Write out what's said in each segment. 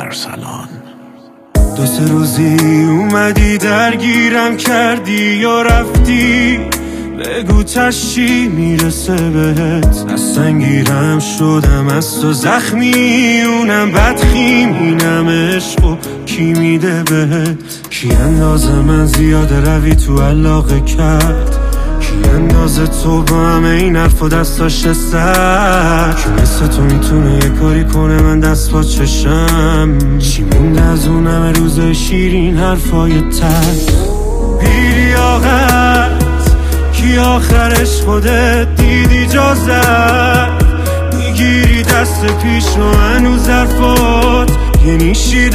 ارسلان. دو سه روزی اومدی درگیرم کردی یا رفتی، بگو تشی میرسه بهت. از سنگیرم شدم از تو زخمی، اونم بدخیم، اینم عشق و کی میده بهت. کی اندازه من زیاده روی تو علاقه کرد، کی اندازه تو با همه این حرف و دستاش سر. کی مثل تو میتونه یه کاری کنه من دست با چشم. چی مونده از اون همه روز شیرین حرفای تر. پیری آقت کی آخرش خودت دیدی جازت، میگیری دست پیش و هنوز حرفات یه نیشی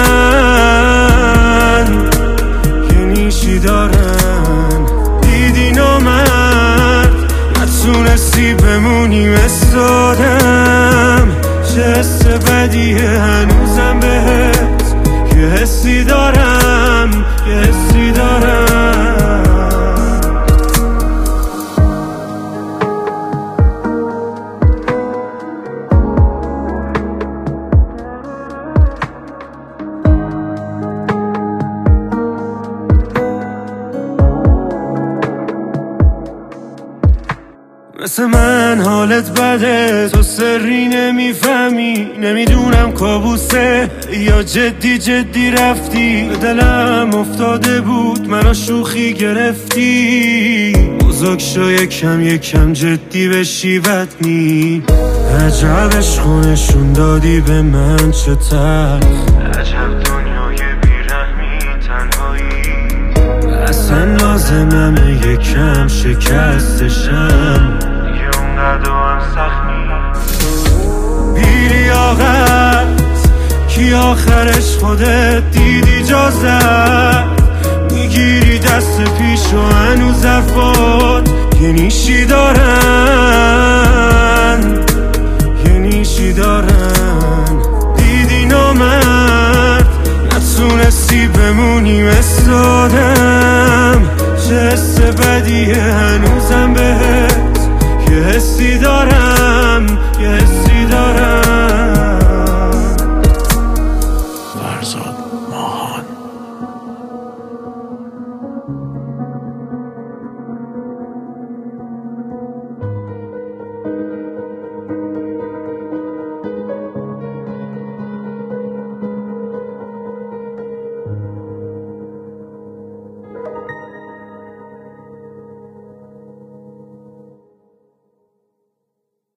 دارن، یه نیشی دارن. دیدی نامرد نتونستی بمونی مثل آدم، چه حس بدیه هنوزم بهت، یه حسی دارم، یه حسی دارم. مثل من حالت بده، تو سری نمیفهمی، نمیدونم کابوسه یا جدی جدی رفتی. به دلم افتاده بود منو شوخی گرفتی، بزرگ شو یکم یکم جدی بشی بد نی. عجب عشقو نشون دادی به من چه تلخ، عجب دنیای بیرحمی تنهایی. اصلا لازممه یکم شکستشم، هم سخمی. پیری آقت کی آخرش خودت دیدی جازت، میگیری دست پیش و هنوز حرفات یه نیشی دارن، یه نیشی دارن. دیدی نامرد نتونستی بمونی مثل آدم، چه حس بدیه هنوزم بهت، یه حسی دارم.